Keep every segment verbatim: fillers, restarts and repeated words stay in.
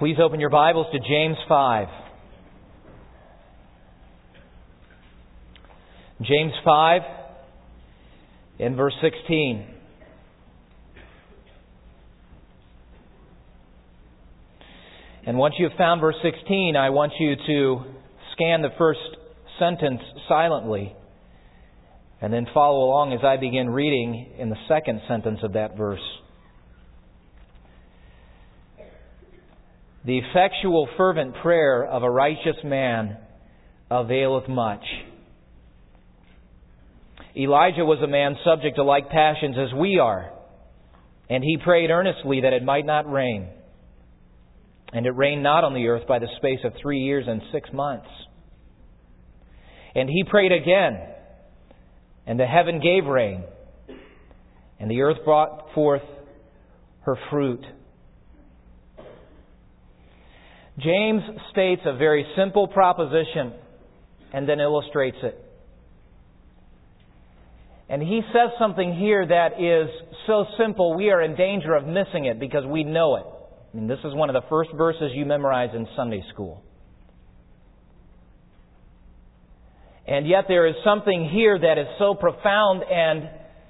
Please open your Bibles to James five. James five, in verse sixteen. And once you have found verse sixteen, I want you to scan the first sentence silently and then follow along as I begin reading in the second sentence of that verse. The effectual fervent prayer of a righteous man availeth much. Elijah was a man subject to like passions as we are, and he prayed earnestly that it might not rain. And it rained not on the earth by the space of three years and six months. And he prayed again, and the heaven gave rain, and the earth brought forth her fruit. James states a very simple proposition and then illustrates it. And he says something here that is so simple we are in danger of missing it because we know it. I mean, this is one of the first verses you memorize in Sunday school. And yet there is something here that is so profound and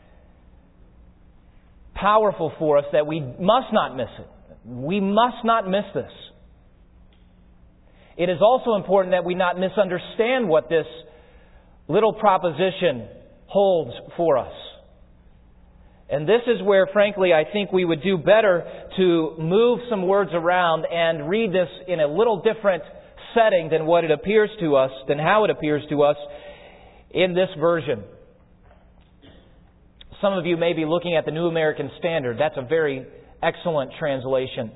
powerful for us that we must not miss it. We must not miss this. It is also important that we not misunderstand what this little proposition holds for us. And this is where, frankly, I think we would do better to move some words around and read this in a little different setting than what it appears to us, than how it appears to us in this version. Some of you may be looking at the New American Standard. That's a very excellent translation.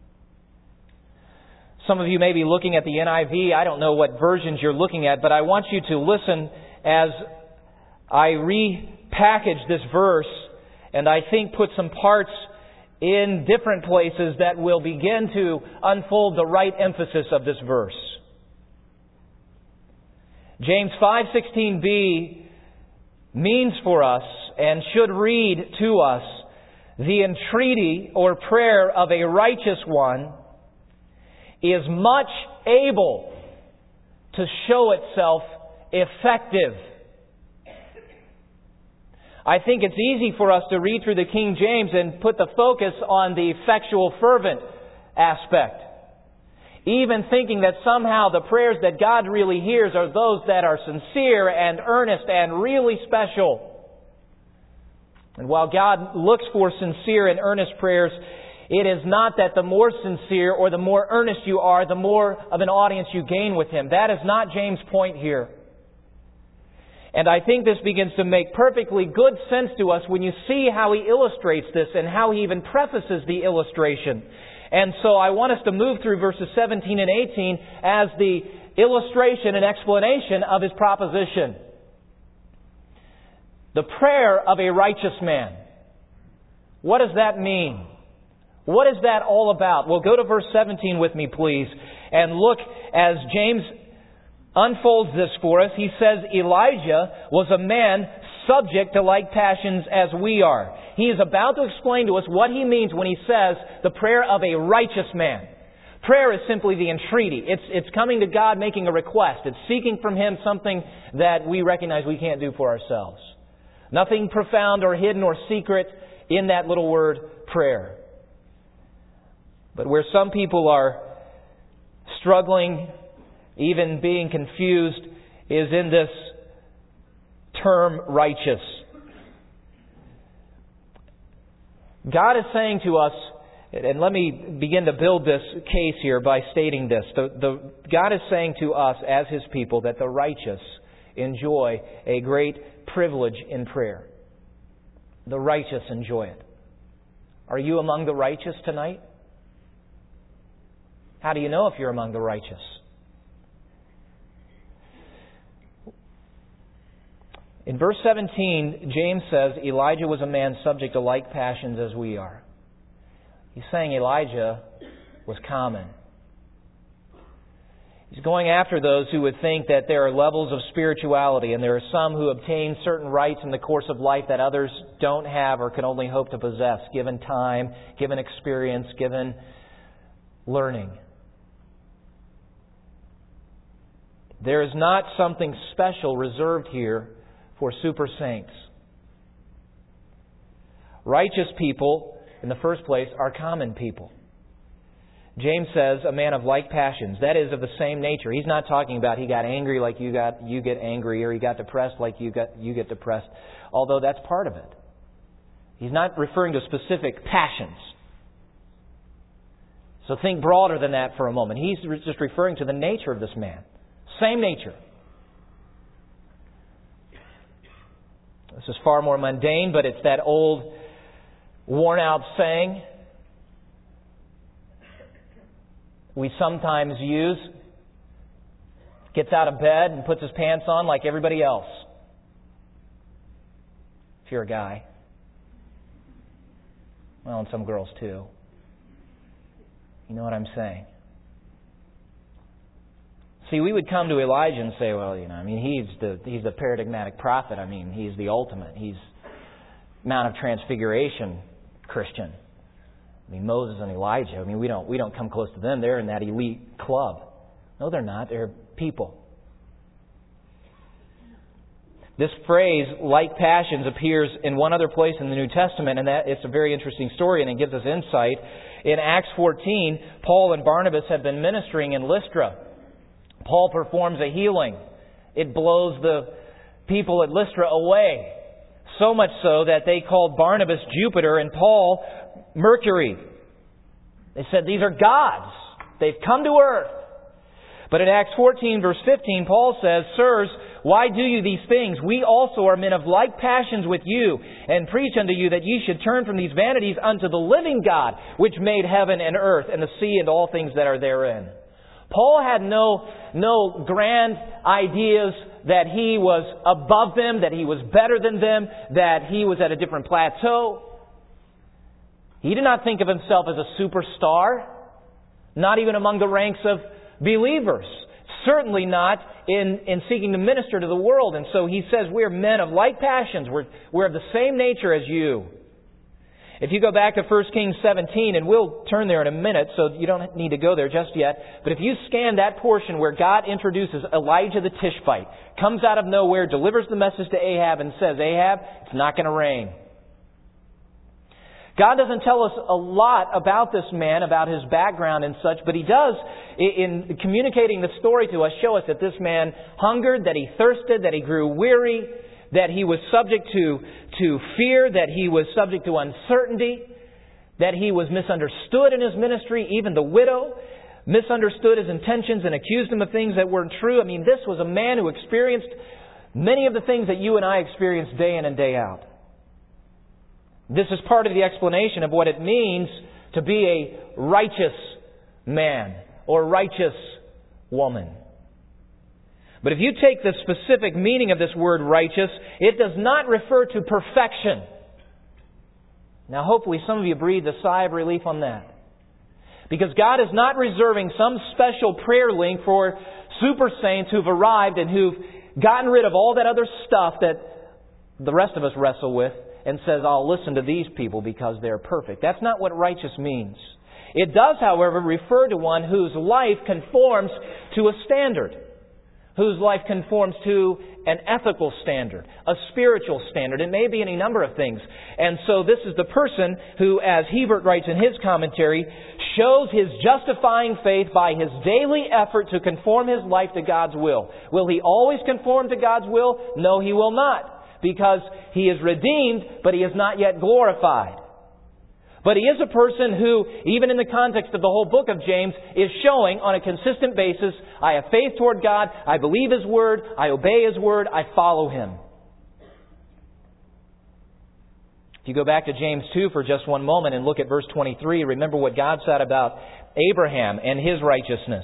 Some of you may be looking at the N I V. I don't know what versions you're looking at, but I want you to listen as I repackage this verse and I think put some parts in different places that will begin to unfold the right emphasis of this verse. James five sixteen b means for us and should read to us, the entreaty or prayer of a righteous one is much able to show itself effective. I think it's easy for us to read through the King James and put the focus on the effectual fervent aspect, even thinking that somehow the prayers that God really hears are those that are sincere and earnest and really special. And while God looks for sincere and earnest prayers, it is not that the more sincere or the more earnest you are, the more of an audience you gain with Him. That is not James' point here. And I think this begins to make perfectly good sense to us when you see how he illustrates this and how he even prefaces the illustration. And so I want us to move through verses seventeen and eighteen as the illustration and explanation of his proposition. The prayer of a righteous man. What does that mean? What is that all about? Well, go to verse seventeen with me, please, and look as James unfolds this for us. He says Elijah was a man subject to like passions as we are. He is about to explain to us what he means when he says the prayer of a righteous man. Prayer is simply the entreaty. It's, it's coming to God making a request. It's seeking from Him something that we recognize we can't do for ourselves. Nothing profound or hidden or secret in that little word, prayer. But where some people are struggling, even being confused, is in this term righteous. God is saying to us, and let me begin to build this case here by stating this. The, the, God is saying to us as His people that the righteous enjoy a great privilege in prayer. The righteous enjoy it. Are you among the righteous tonight? How do you know if you're among the righteous? In verse seventeen, James says Elijah was a man subject to like passions as we are. He's saying Elijah was common. He's going after those who would think that there are levels of spirituality and there are some who obtain certain rights in the course of life that others don't have or can only hope to possess, given time, given experience, given learning. There is not something special reserved here for super saints. Righteous people, in the first place, are common people. James says, a man of like passions, that is, of the same nature. He's not talking about he got angry like you got, you get angry, or he got depressed like you got, you get depressed, although that's part of it. He's not referring to specific passions. So think broader than that for a moment. He's just referring to the nature of this man. Same nature. This is far more mundane, but it's that old, worn-out saying we sometimes use. Gets out of bed and puts his pants on like everybody else. If you're a guy. Well, and some girls too. You know what I'm saying? See, we would come to Elijah and say, well, you know, I mean, he's the he's the paradigmatic prophet. I mean, he's the ultimate. He's Mount of Transfiguration Christian. I mean, Moses and Elijah. I mean, we don't we don't come close to them. They're in that elite club. No, they're not. They're people. This phrase, like passions, appears in one other place in the New Testament, and that it's a very interesting story, and it gives us insight. In Acts fourteen, Paul and Barnabas have been ministering in Lystra. Paul performs a healing. It blows the people at Lystra away. So much so that they called Barnabas Jupiter and Paul Mercury. They said, these are gods. They've come to earth. But in Acts fourteen, verse fifteen, Paul says, sirs, why do you these things? We also are men of like passions with you, and preach unto you that ye should turn from these vanities unto the living God, which made heaven and earth and the sea and all things that are therein. Paul had no, no grand ideas that he was above them, that he was better than them, that he was at a different plateau. He did not think of himself as a superstar, not even among the ranks of believers. Certainly not in, in seeking to minister to the world. And so he says, we're men of like passions. We're, we're of the same nature as you. If you go back to First Kings seventeen, and we'll turn there in a minute, so you don't need to go there just yet. But if you scan that portion where God introduces Elijah the Tishbite, comes out of nowhere, delivers the message to Ahab and says, Ahab, it's not going to rain. God doesn't tell us a lot about this man, about his background and such, but He does, in communicating the story to us, show us that this man hungered, that he thirsted, that he grew weary, that he was subject to, to fear, that he was subject to uncertainty, that he was misunderstood in his ministry. Even the widow misunderstood his intentions and accused him of things that weren't true. I mean, this was a man who experienced many of the things that you and I experience day in and day out. This is part of the explanation of what it means to be a righteous man or righteous woman. But if you take the specific meaning of this word righteous, it does not refer to perfection. Now hopefully some of you breathed a sigh of relief on that. Because God is not reserving some special prayer link for super saints who've arrived and who've gotten rid of all that other stuff that the rest of us wrestle with, and says, I'll listen to these people because they're perfect. That's not what righteous means. It does, however, refer to one whose life conforms to a standard. Whose life conforms to an ethical standard, a spiritual standard. It may be any number of things. And so this is the person who, as Hebert writes in his commentary, shows his justifying faith by his daily effort to conform his life to God's will. Will he always conform to God's will? No, he will not. Because he is redeemed, but he is not yet glorified. But he is a person who, even in the context of the whole book of James, is showing on a consistent basis, I have faith toward God, I believe His Word, I obey His Word, I follow Him. If you go back to James two for just one moment and look at verse twenty-three, remember what God said about Abraham and his righteousness.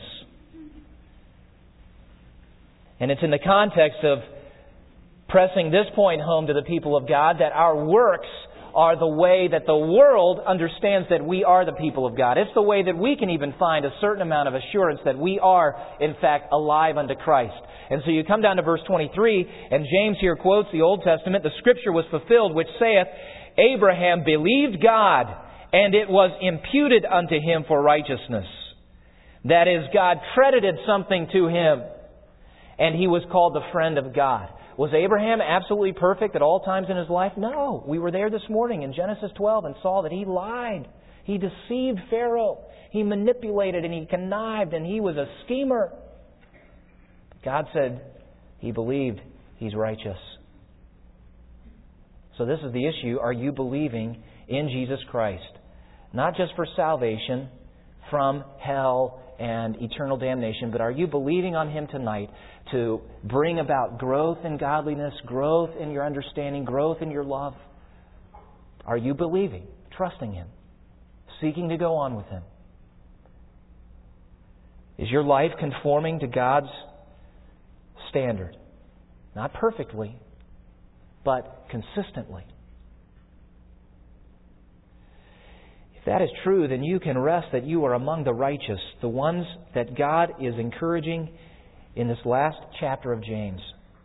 And it's in the context of pressing this point home to the people of God, that our works are the way that the world understands that we are the people of God. It's the way that we can even find a certain amount of assurance that we are, in fact, alive unto Christ. And so you come down to verse twenty-three, and James here quotes the Old Testament, the Scripture was fulfilled, which saith, Abraham believed God, and it was imputed unto him for righteousness. That is, God credited something to him. And he was called the friend of God. Was Abraham absolutely perfect at all times in his life? No. We were there this morning in Genesis twelve and saw that he lied. He deceived Pharaoh. He manipulated and he connived and he was a schemer. God said he believed he's righteous. So this is the issue. Are you believing in Jesus Christ? Not just for salvation from hell and eternal damnation, but are you believing on Him tonight to bring about growth in godliness, growth in your understanding, growth in your love? Are you believing, trusting Him, seeking to go on with Him? Is your life conforming to God's standard? Not perfectly, but consistently. If that is true, then you can rest that you are among the righteous, the ones that God is encouraging in this last chapter of James.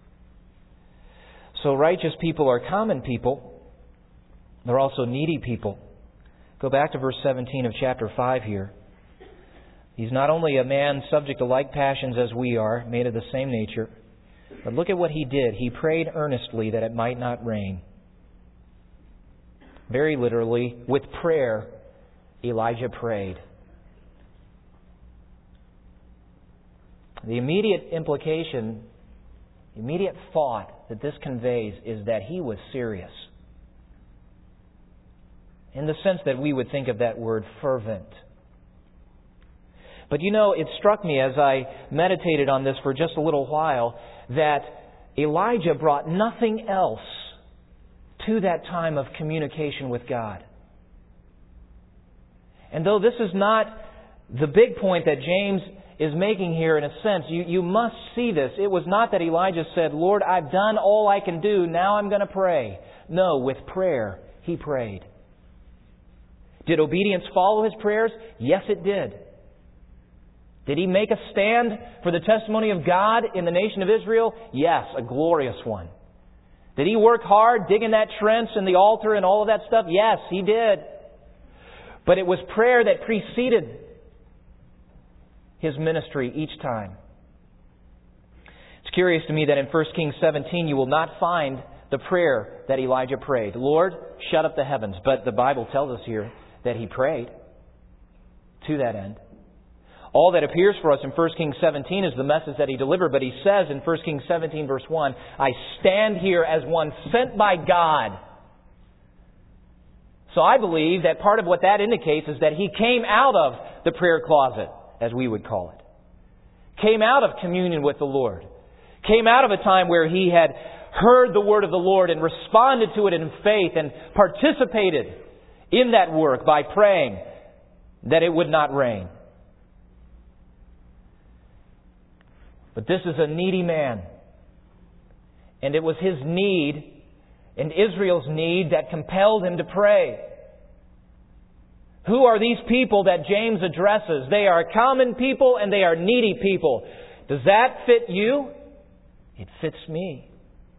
So righteous people are common people. They're also needy people. Go back to verse seventeen of chapter five here. He's not only a man subject to like passions as we are, made of the same nature, but look at what he did. He prayed earnestly that it might not rain. Very literally, with prayer, Elijah prayed. The immediate implication, the immediate thought that this conveys is that he was serious. In the sense that we would think of that word fervent. But you know, it struck me as I meditated on this for just a little while that Elijah brought nothing else to that time of communication with God. And though this is not the big point that James is making here in a sense, you, you must see this. It was not that Elijah said, Lord, I've done all I can do, now I'm going to pray. No, with prayer, he prayed. Did obedience follow his prayers? Yes, it did. Did he make a stand for the testimony of God in the nation of Israel? Yes, a glorious one. Did he work hard digging that trench and the altar and all of that stuff? Yes, he did. But it was prayer that preceded his ministry each time. It's curious to me that in First Kings seventeen you will not find the prayer that Elijah prayed. Lord, shut up the heavens. But the Bible tells us here that he prayed to that end. All that appears for us in First Kings seventeen is the message that he delivered. But he says in First Kings seventeen verse one, I stand here as one sent by God. So I believe that part of what that indicates is that he came out of the prayer closet, as we would call it. Came out of communion with the Lord. Came out of a time where he had heard the word of the Lord and responded to it in faith and participated in that work by praying that it would not rain. But this is a needy man. And it was his need and Israel's need that compelled him to pray. Who are these people that James addresses? They are common people and they are needy people. Does that fit you? It fits me.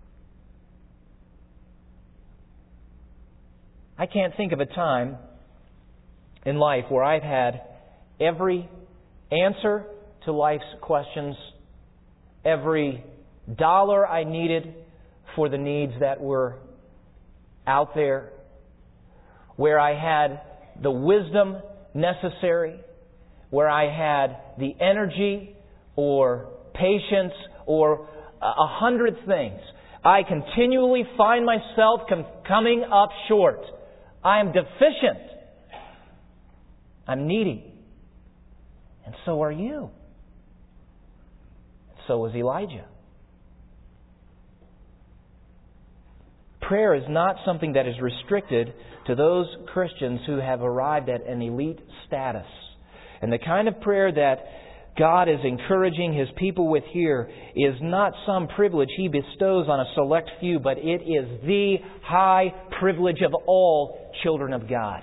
I can't think of a time in life where I've had every answer to life's questions, every dollar I needed for the needs that were out there, where I had the wisdom necessary, where I had the energy or patience or a hundred things. I continually find myself com- coming up short. I am deficient. I'm needy. And so are you. So was Elijah. Prayer is not something that is restricted to those Christians who have arrived at an elite status. And the kind of prayer that God is encouraging His people with here is not some privilege He bestows on a select few, but it is the high privilege of all children of God.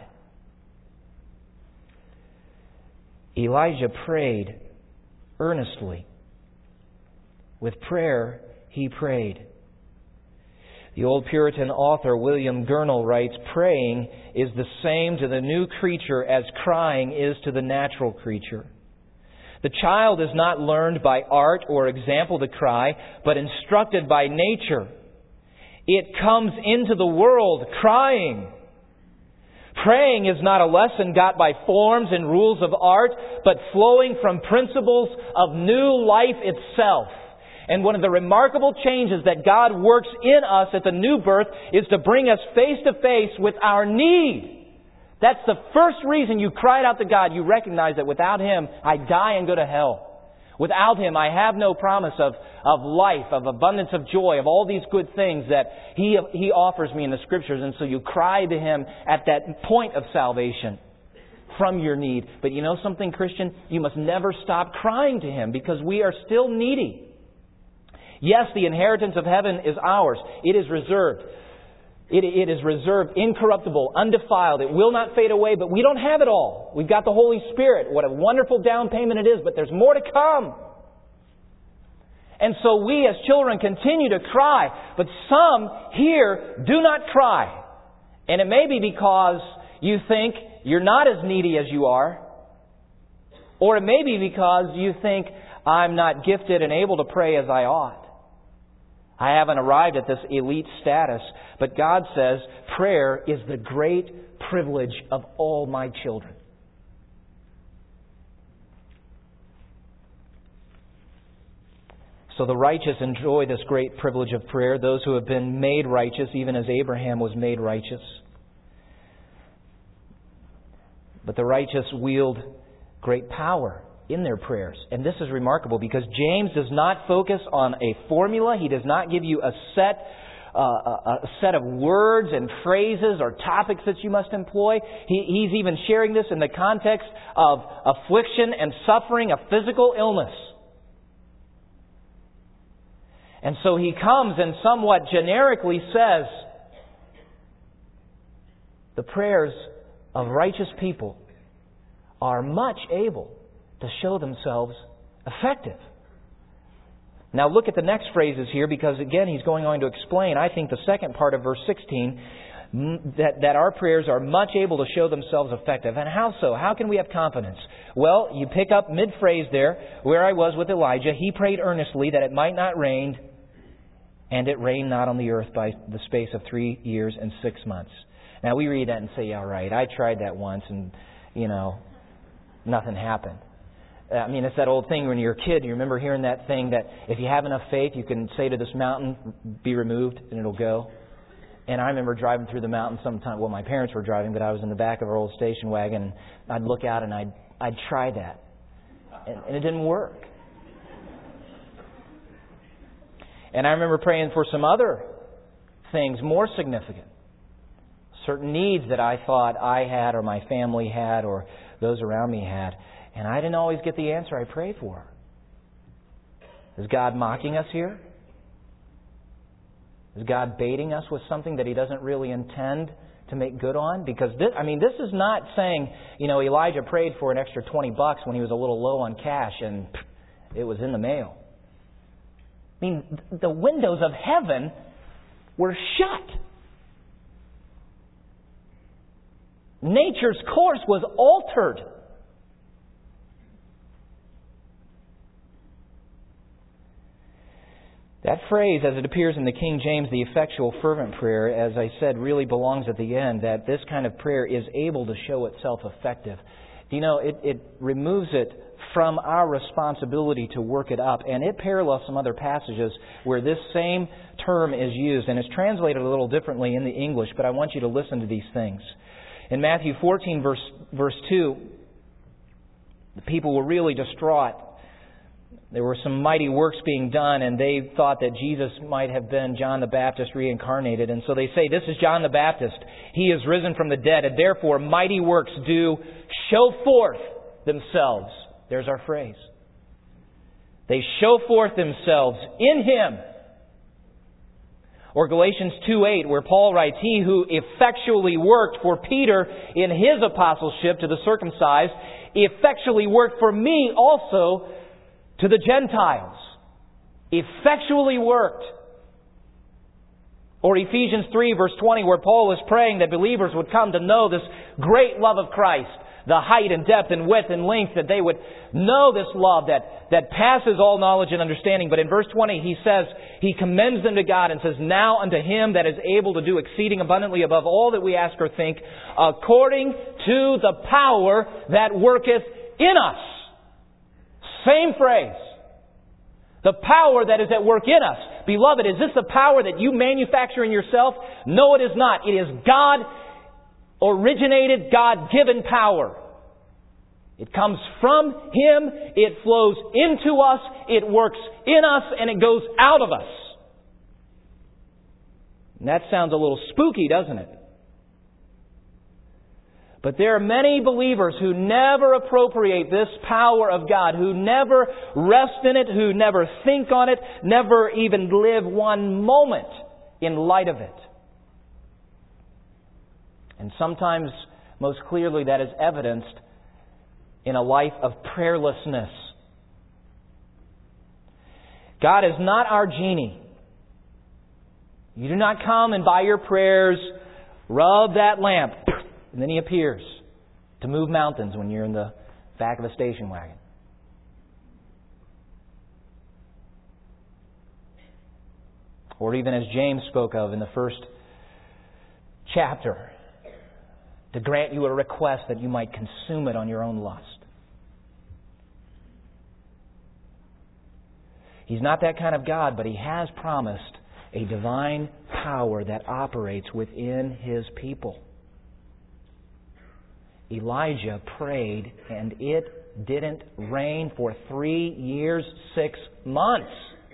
Elijah prayed earnestly. With prayer, he prayed. The old Puritan author William Gurnall writes, praying is the same to the new creature as crying is to the natural creature. The child is not learned by art or example to cry, but instructed by nature. It comes into the world crying. Praying is not a lesson got by forms and rules of art, but flowing from principles of new life itself. And one of the remarkable changes that God works in us at the new birth is to bring us face to face with our need. That's the first reason you cried out to God. You recognize that without Him, I die and go to hell. Without Him, I have no promise of, of life, of abundance of joy, of all these good things that He, He offers me in the Scriptures. And so you cry to Him at that point of salvation from your need. But you know something, Christian? You must never stop crying to Him because we are still needy. Yes, the inheritance of heaven is ours. It is reserved. It, it is reserved, incorruptible, undefiled. It will not fade away, but we don't have it all. We've got the Holy Spirit. What a wonderful down payment it is, but there's more to come. And so we as children continue to cry, but some here do not cry. And it may be because you think you're not as needy as you are, or it may be because you think I'm not gifted and able to pray as I ought. I haven't arrived at this elite status, but God says prayer is the great privilege of all my children. So the righteous enjoy this great privilege of prayer, those who have been made righteous, even as Abraham was made righteous. But the righteous wield great power in their prayers. And this is remarkable because James does not focus on a formula. He does not give you a set uh, a set of words and phrases or topics that you must employ. He, he's even sharing this in the context of affliction and suffering, a physical illness. And so he comes and somewhat generically says, the prayers of righteous people are much able to show themselves effective. Now look at the next phrases here, because again he's going on to explain, I think, the second part of verse sixteen, that, that our prayers are much able to show themselves effective. And how so? How can we have confidence? Well, you pick up mid-phrase there, where I was with Elijah. He prayed earnestly that it might not rain, and it rained not on the earth by the space of three years and six months. Now we read that and say, yeah, right, I tried that once and, you know, nothing happened. I mean, it's that old thing when you're a kid. You remember hearing that thing that if you have enough faith, you can say to this mountain, be removed, and it'll go. And I remember driving through the mountain sometime. Well, my parents were driving, but I was in the back of our old station wagon. And I'd look out and I'd, I'd try that. And, and it didn't work. And I remember praying for some other things more significant. Certain needs that I thought I had or my family had or those around me had. And I didn't always get the answer I prayed for. Is God mocking us here? Is God baiting us with something that He doesn't really intend to make good on? Because this, I mean, this is not saying, you know, Elijah prayed for an extra twenty bucks when he was a little low on cash and it was in the mail. I mean, the windows of heaven were shut. Nature's course was altered. That phrase, as it appears in the King James, the effectual fervent prayer, as I said, really belongs at the end, that this kind of prayer is able to show itself effective. You know, it, it removes it from our responsibility to work it up. And it parallels some other passages where this same term is used. And it's translated a little differently in the English, but I want you to listen to these things. In Matthew fourteen, verse, verse two, the people were really distraught. There were some mighty works being done, and they thought that Jesus might have been John the Baptist reincarnated. And so they say, this is John the Baptist. He is risen from the dead, and therefore mighty works do show forth themselves. There's our phrase. They show forth themselves in Him. Or Galatians two eight, where Paul writes, He who effectually worked for Peter in his apostleship to the circumcised, effectually worked for me also to the Gentiles. Effectually worked. Or Ephesians three verse twenty, where Paul is praying that believers would come to know this great love of Christ, the height and depth and width and length, that they would know this love that, that passes all knowledge and understanding. But in verse twenty, he says, he commends them to God and says, now unto Him that is able to do exceeding abundantly above all that we ask or think, according to the power that worketh in us. Same phrase. The power that is at work in us. Beloved, is this the power that you manufacture in yourself? No, it is not. It is God originated, God-given power. It comes from Him, it flows into us, it works in us, and it goes out of us. And that sounds a little spooky, doesn't it? But there are many believers who never appropriate this power of God, who never rest in it, who never think on it, never even live one moment in light of it. And sometimes, most clearly, that is evidenced in a life of prayerlessness. God is not our genie. You do not come and by your prayers rub that lamp, and then He appears to move mountains when you're in the back of a station wagon. Or even as James spoke of in the first chapter, to grant you a request that you might consume it on your own lust. He's not that kind of God, but He has promised a divine power that operates within His people. Elijah prayed, and it didn't rain for three years, six months.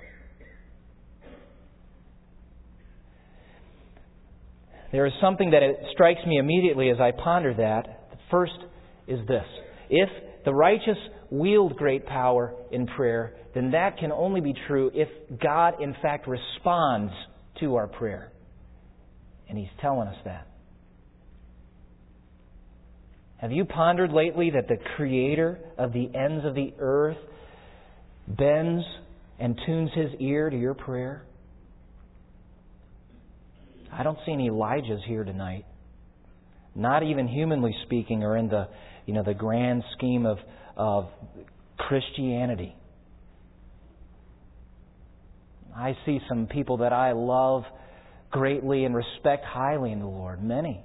There is something that it strikes me immediately as I ponder that. The first is this. If the righteous wield great power in prayer, then that can only be true if God, in fact, responds to our prayer. And He's telling us that. Have you pondered lately that the Creator of the ends of the earth bends and tunes His ear to your prayer? I don't see any Elijahs here tonight. Not even humanly speaking or in the, you know, the grand scheme of, of Christianity. I see some people that I love greatly and respect highly in the Lord. Many.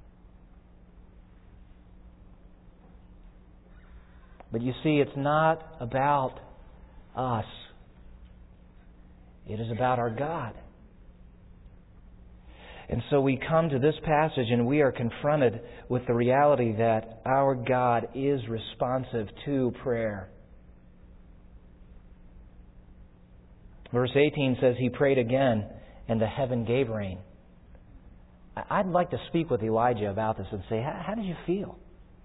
But you see, it's not about us. It is about our God. And so we come to this passage and we are confronted with the reality that our God is responsive to prayer. Verse eighteen says, He prayed again, and the heaven gave rain. I'd like to speak with Elijah about this and say, how did you feel?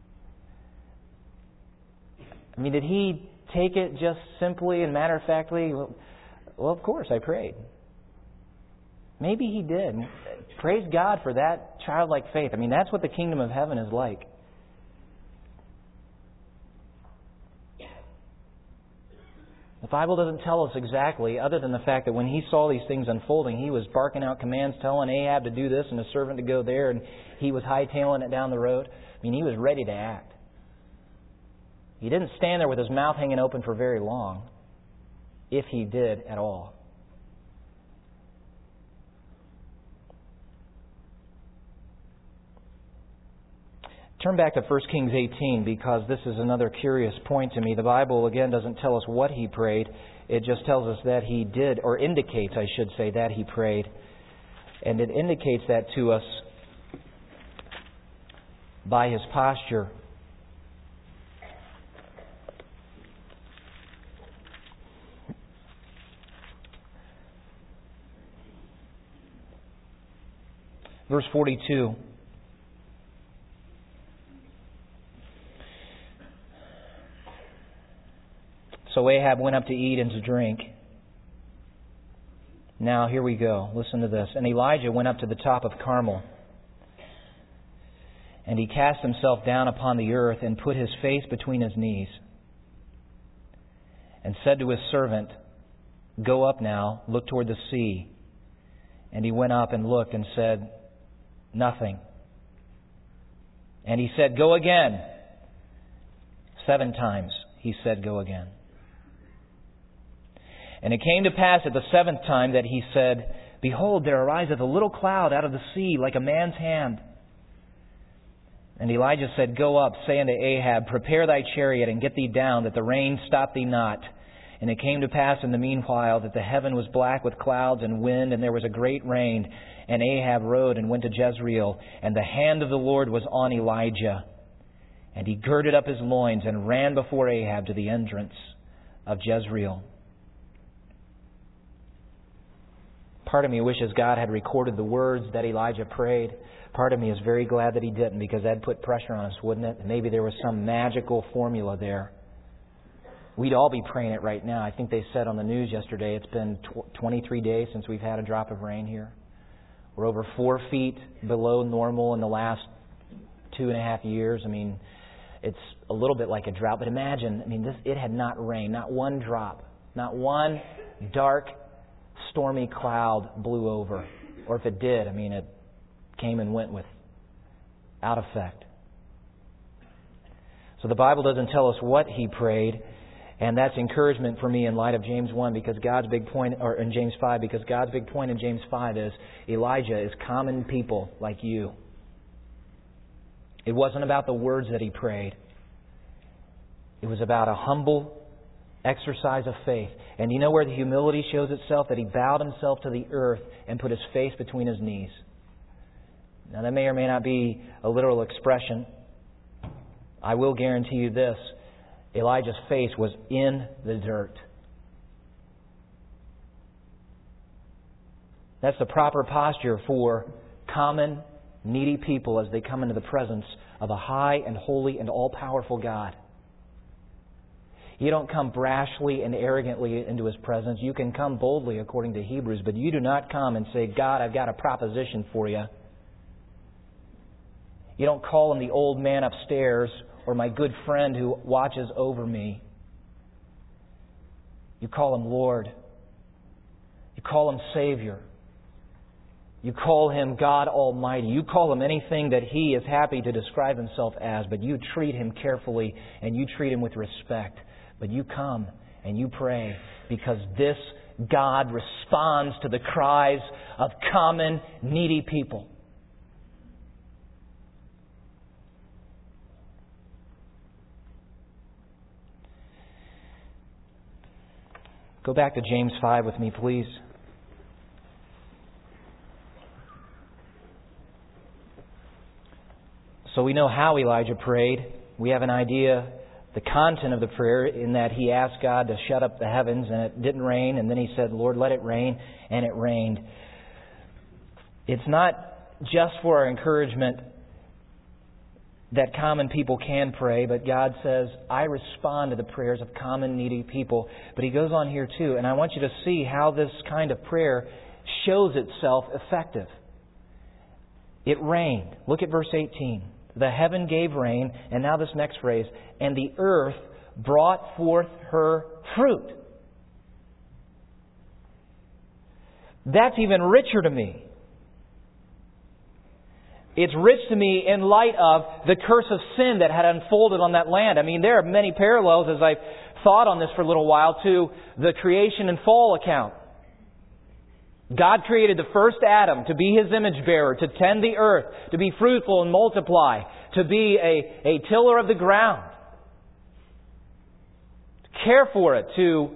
I mean, did he take it just simply and matter-of-factly? Well, well, of course, I prayed. Maybe he did. Praise God for that childlike faith. I mean, that's what the kingdom of heaven is like. The Bible doesn't tell us exactly, other than the fact that when he saw these things unfolding, he was barking out commands, telling Ahab to do this and his servant to go there, and he was hightailing it down the road. I mean, he was ready to act. He didn't stand there with his mouth hanging open for very long, if he did at all. Turn back to First Kings eighteen, because this is another curious point to me. The Bible, again, doesn't tell us what he prayed. It just tells us that he did, or indicates, I should say, that he prayed. And it indicates that to us by his posture. Verse forty-two. So Ahab went up to eat and to drink. Now, here we go. Listen to this. And Elijah went up to the top of Carmel. And he cast himself down upon the earth and put his face between his knees. And said to his servant, Go up now, look toward the sea. And he went up and looked and said, Nothing. And he said, Go again Seven times he said, "Go again." And it came to pass at the seventh time that he said, "Behold, there ariseth a little cloud out of the sea, like a man's hand." And Elijah said, "Go up, say unto Ahab, Prepare thy chariot, and get thee down, that the rain stop thee not." And it came to pass in the meanwhile that the heaven was black with clouds and wind, and there was a great rain. And Ahab rode and went to Jezreel, and the hand of the Lord was on Elijah. And he girded up his loins and ran before Ahab to the entrance of Jezreel. Part of me wishes God had recorded the words that Elijah prayed. Part of me is very glad that he didn't, because that'd put pressure on us, wouldn't it? Maybe there was some magical formula there. We'd all be praying it right now. I think they said on the news yesterday it's been twenty-three days since we've had a drop of rain here. We're over four feet below normal in the last two and a half years. I mean, it's a little bit like a drought. But imagine, I mean, this it had not rained. Not one drop. Not one dark, stormy cloud blew over. Or if it did, I mean, it came and went without effect. So the Bible doesn't tell us what he prayed. And that's encouragement for me in light of James one, because God's big point, or in James five, because God's big point in James five is Elijah is common people like you. It wasn't about the words that he prayed. It was about a humble exercise of faith. And you know where the humility shows itself? That he bowed himself to the earth and put his face between his knees. Now that may or may not be a literal expression. I will guarantee you this. Elijah's face was in the dirt. That's the proper posture for common, needy people as they come into the presence of a high and holy and all-powerful God. You don't come brashly and arrogantly into His presence. You can come boldly according to Hebrews, but you do not come and say, "God, I've got a proposition for you." You don't call Him the old man upstairs or my good friend who watches over me. You call Him Lord. You call Him Savior. You call Him God Almighty. You call Him anything that He is happy to describe Himself as, but you treat Him carefully and you treat Him with respect. But you come and you pray because this God responds to the cries of common, needy people. Go back to James five with me, please. So we know how Elijah prayed. We have an idea, the content of the prayer, in that he asked God to shut up the heavens and it didn't rain. And then he said, "Lord, let it rain." And it rained. It's not just for our encouragement that common people can pray, but God says, I respond to the prayers of common, needy people. But He goes on here too, and I want you to see how this kind of prayer shows itself effective. It rained. Look at verse eighteen. The heaven gave rain, and now this next phrase, and the earth brought forth her fruit. That's even richer to me. It's rich to me in light of the curse of sin that had unfolded on that land. I mean, there are many parallels, as I've thought on this for a little while, to the creation and fall account. God created the first Adam to be His image bearer, to tend the earth, to be fruitful and multiply, to be a, a tiller of the ground, to care for it, to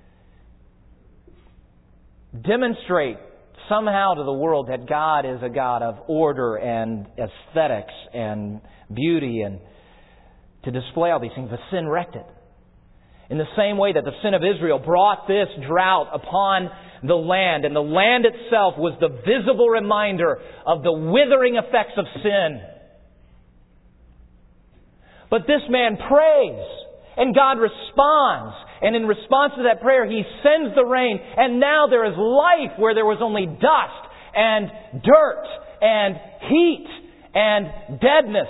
demonstrate somehow to the world that God is a God of order and aesthetics and beauty, and to display all these things. But sin wrecked it. In the same way that the sin of Israel brought this drought upon the land, and the land itself was the visible reminder of the withering effects of sin. But this man prays, and God responds. And in response to that prayer, He sends the rain. And now there is life where there was only dust and dirt and heat and deadness.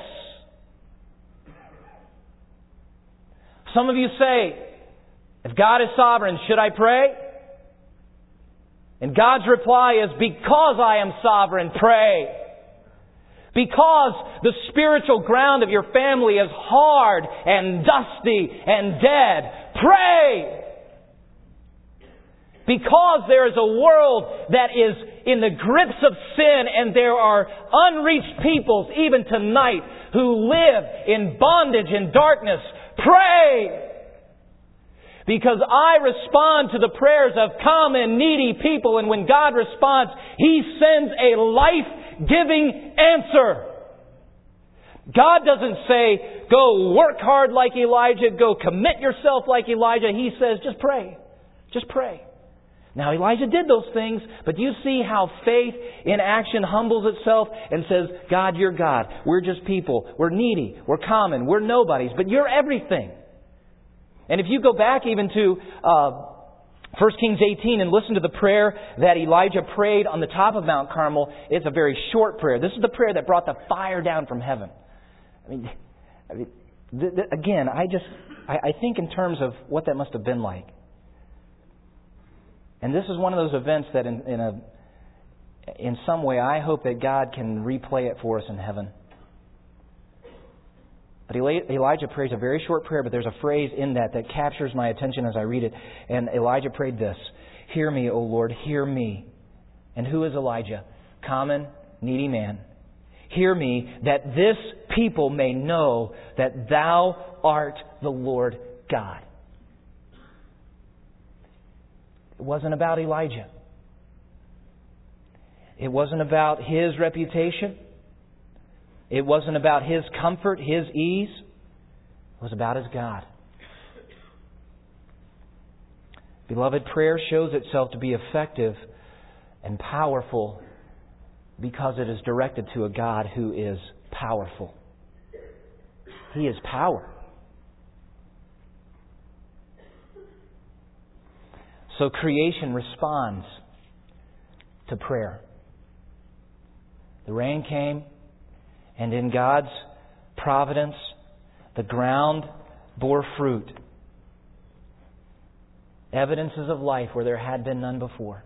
Some of you say, if God is sovereign, should I pray? And God's reply is, because I am sovereign, pray. Because the spiritual ground of your family is hard and dusty and dead, pray! Because there is a world that is in the grips of sin and there are unreached peoples even tonight who live in bondage and darkness, pray! Because I respond to the prayers of common, needy people, and when God responds, He sends a life-giving answer. God doesn't say, go work hard like Elijah, go commit yourself like Elijah. He says, just pray. Just pray. Now Elijah did those things, but do you see how faith in action humbles itself and says, God, you're God. We're just people. We're needy. We're common. We're nobodies. But you're everything. And if you go back even to uh, First Kings eighteen and listen to the prayer that Elijah prayed on the top of Mount Carmel, it's a very short prayer. This is the prayer that brought the fire down from heaven. I mean, I mean th- th- again, I just I, I think in terms of what that must have been like. And this is one of those events that in, in a in some way I hope that God can replay it for us in heaven. But Elijah prays a very short prayer, but there's a phrase in that that captures my attention as I read it. And Elijah prayed this, hear me, O Lord, hear me. And who is Elijah? Common, needy man. Hear me, that this people may know that Thou art the Lord God. It wasn't about Elijah. It wasn't about his reputation. It wasn't about his comfort, his ease. It was about his God. Beloved, prayer shows itself to be effective and powerful because it is directed to a God who is powerful. He is power. So creation responds to prayer. The rain came, and in God's providence, the ground bore fruit. Evidences of life where there had been none before.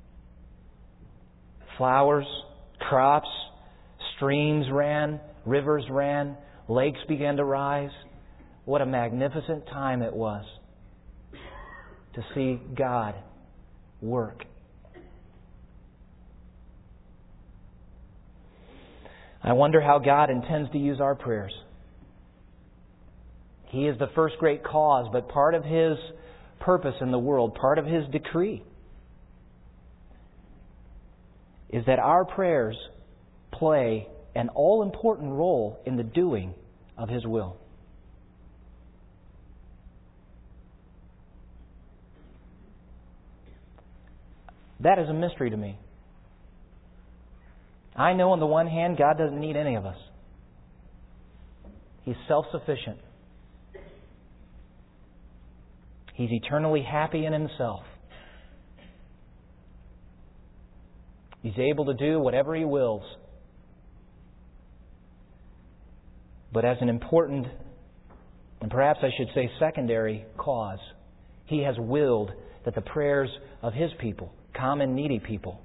Flowers, crops, streams ran, rivers ran, lakes began to rise. What a magnificent time it was to see God work. I wonder how God intends to use our prayers. He is the first great cause, but part of His purpose in the world, part of His decree, is that our prayers play an all-important role in the doing of His will. That is a mystery to me. I know on the one hand, God doesn't need any of us. He's self-sufficient. He's eternally happy in Himself. He's able to do whatever He wills. But as an important, and perhaps I should say secondary cause, He has willed that the prayers of His people, common needy people,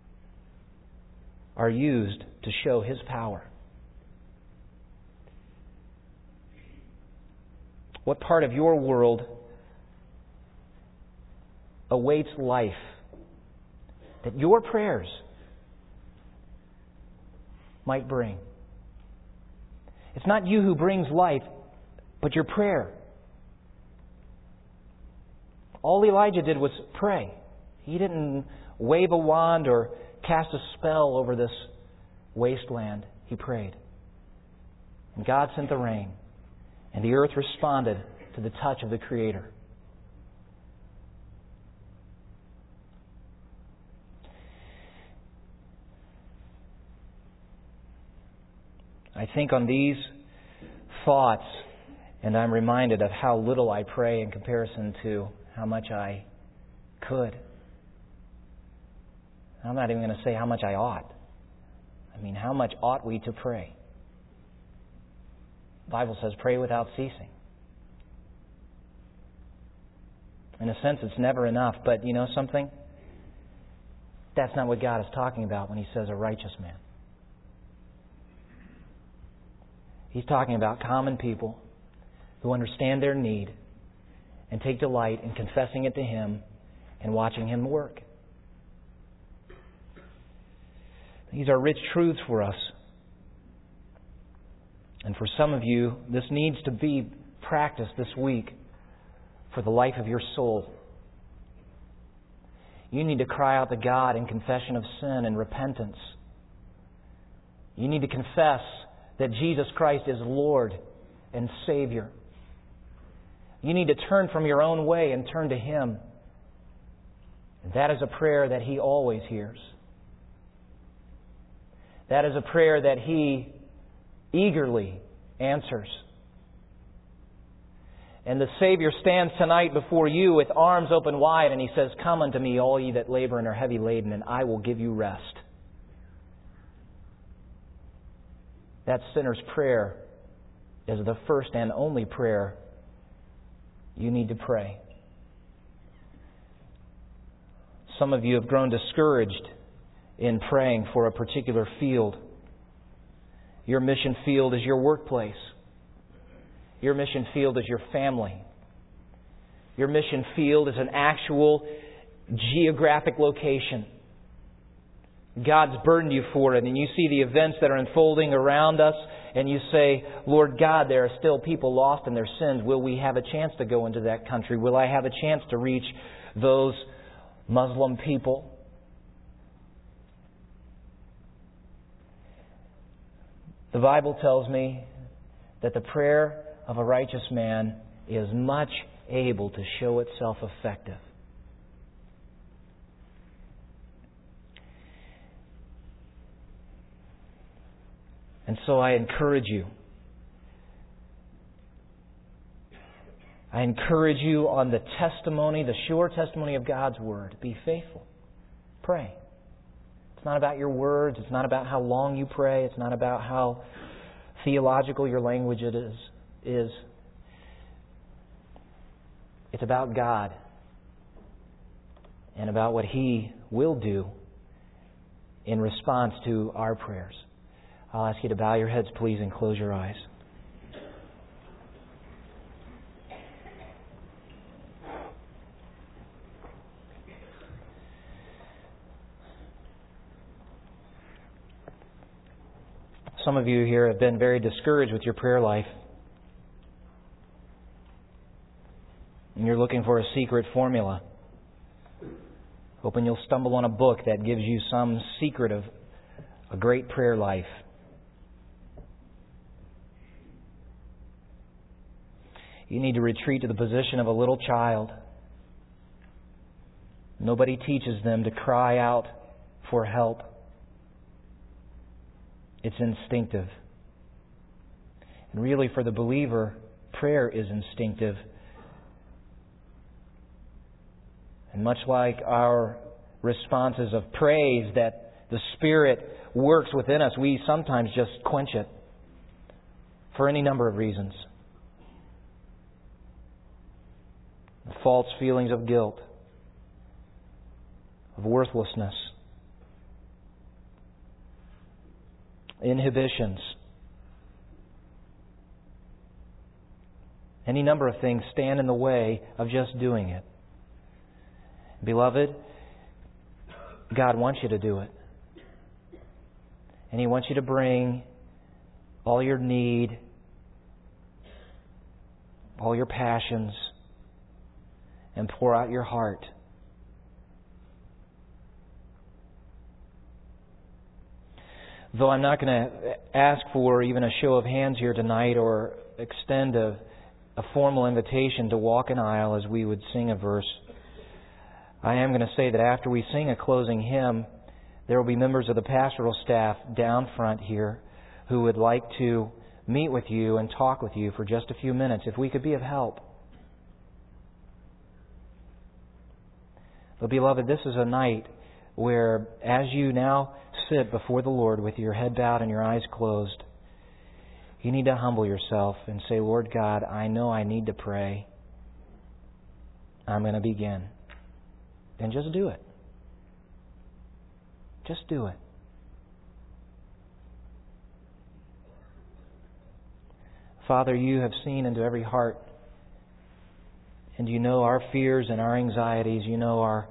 are used to show His power. What part of your world awaits life that your prayers might bring? It's not you who brings life, but your prayer. All Elijah did was pray. He didn't wave a wand or cast a spell over this wasteland. He prayed. And God sent the rain. And the earth responded to the touch of the Creator. I think on these thoughts, and I'm reminded of how little I pray in comparison to how much I could. I'm not even going to say how much I ought. I mean, how much ought we to pray? The Bible says pray without ceasing. In a sense, it's never enough. But you know something? That's not what God is talking about when He says a righteous man. He's talking about common people who understand their need and take delight in confessing it to Him and watching Him work. These are rich truths for us. And for some of you, this needs to be practiced this week for the life of your soul. You need to cry out to God in confession of sin and repentance. You need to confess that Jesus Christ is Lord and Savior. You need to turn from your own way and turn to Him. And that is a prayer that He always hears. That is a prayer that He eagerly answers. And the Savior stands tonight before you with arms open wide, and He says, "Come unto me, all ye that labor and are heavy laden, and I will give you rest." That sinner's prayer is the first and only prayer you need to pray. Some of you have grown discouraged in praying for a particular field. Your mission field is your workplace. Your mission field is your family. Your mission field is an actual geographic location. God's burdened you for it, and you see the events that are unfolding around us, and you say, "Lord God, there are still people lost in their sins. Will we have a chance to go into that country? Will I have a chance to reach those Muslim people?" The Bible tells me that the prayer of a righteous man is much able to show itself effective. And so I encourage you. I encourage you on the testimony, the sure testimony of God's Word. Be faithful. Pray. It's not about your words. It's not about how long you pray. It's not about how theological your language it is. is. It's about God and about what He will do in response to our prayers. I'll ask you to bow your heads, please, and close your eyes. Some of you here have been very discouraged with your prayer life. And you're looking for a secret formula. Hoping you'll stumble on a book that gives you some secret of a great prayer life. You need to retreat to the position of a little child. Nobody teaches them to cry out for help. It's instinctive. And really, for the believer, prayer is instinctive. And much like our responses of praise that the Spirit works within us, we sometimes just quench it for any number of reasons. False feelings of guilt, of worthlessness, inhibitions. Any number of things stand in the way of just doing it. Beloved, God wants you to do it. And He wants you to bring all your need, all your passions, and pour out your heart. Though I'm not going to ask for even a show of hands here tonight or extend a, a formal invitation to walk an aisle as we would sing a verse, I am going to say that after we sing a closing hymn, there will be members of the pastoral staff down front here who would like to meet with you and talk with you for just a few minutes, if we could be of help. But beloved, this is a night where, as you now sit before the Lord with your head bowed and your eyes closed, you need to humble yourself and say, "Lord God, I know I need to pray. I'm going to begin." And just do it. Just do it. Father, You have seen into every heart, and You know our fears and our anxieties. You know our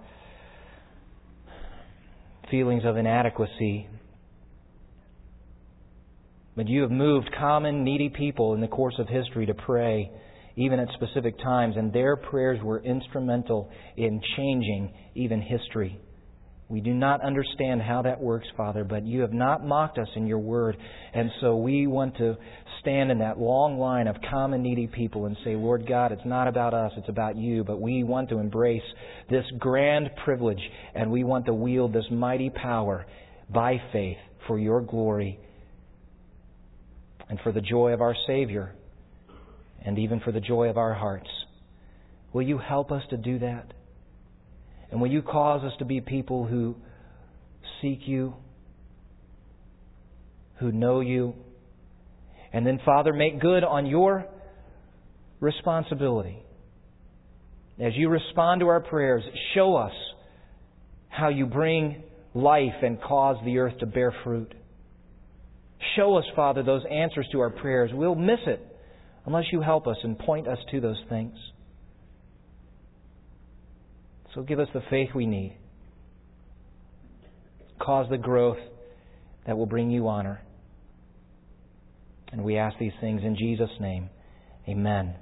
feelings of inadequacy. But You have moved common, needy people in the course of history to pray, even at specific times, and their prayers were instrumental in changing even history. We do not understand how that works, Father, but You have not mocked us in Your Word, and so we want to stand in that long line of common, needy people and say, Lord God, it's not about us, it's about You, but we want to embrace this grand privilege, and we want to wield this mighty power by faith for Your glory and for the joy of our Savior, and even for the joy of our hearts. Will You help us to do that? And will You cause us to be people who seek You, who know You, and then, Father, make good on Your responsibility. As You respond to our prayers, show us how You bring life and cause the earth to bear fruit. Show us, Father, those answers to our prayers. We'll miss it unless You help us and point us to those things. So give us the faith we need. Cause the growth that will bring You honor. And we ask these things in Jesus' name. Amen.